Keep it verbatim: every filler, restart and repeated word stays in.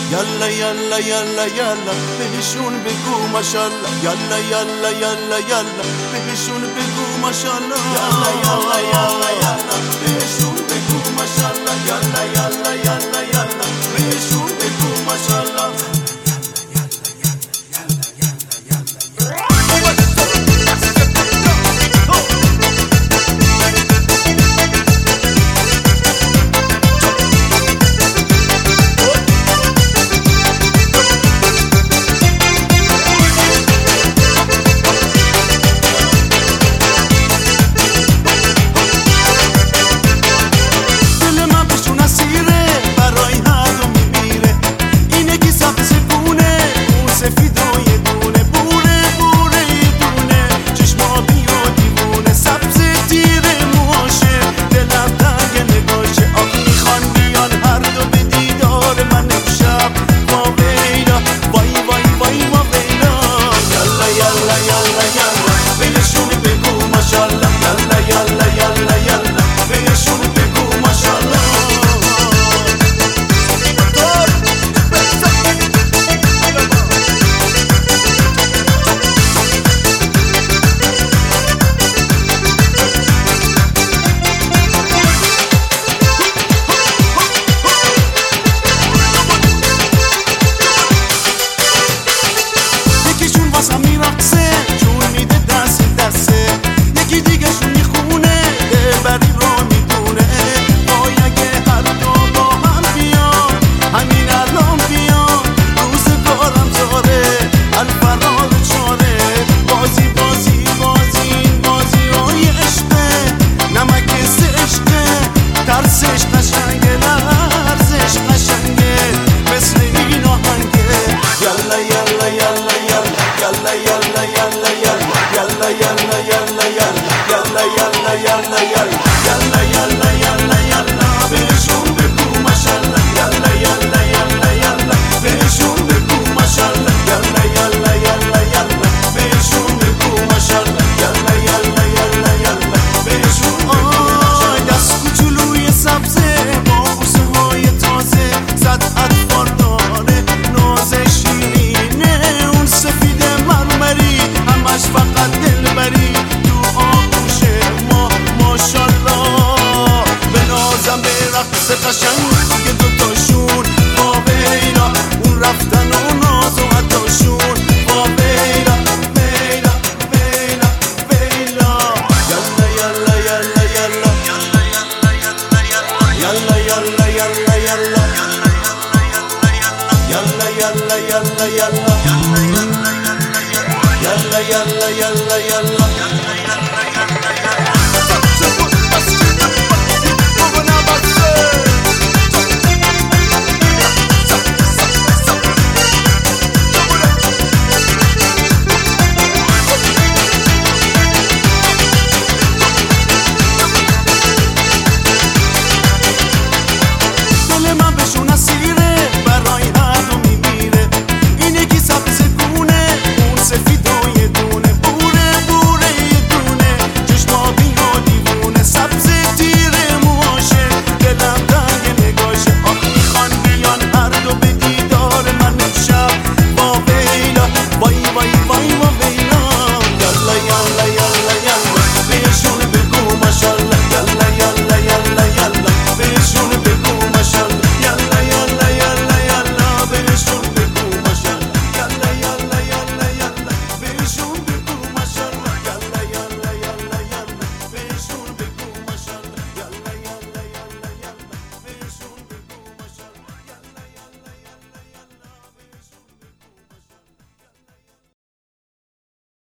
یالا یالا یالا یالا بهشون بگو ماشالله یالا یالا یالا یالا بهشون بگو ماشالله یالا یالا یالا یالا بهشون بگو ماشالله یالا یالا یالا یالا بهشون بگو ماشالله قشنگ که دوتاشون با بیلا اون رفتن و ناز و عطاشون با بیلا بیلا بیلا بیلا یالا یالا یالا یالا یالا یالا یالا یالا یالا یالا یالا یالا یالا یالا یالا یالا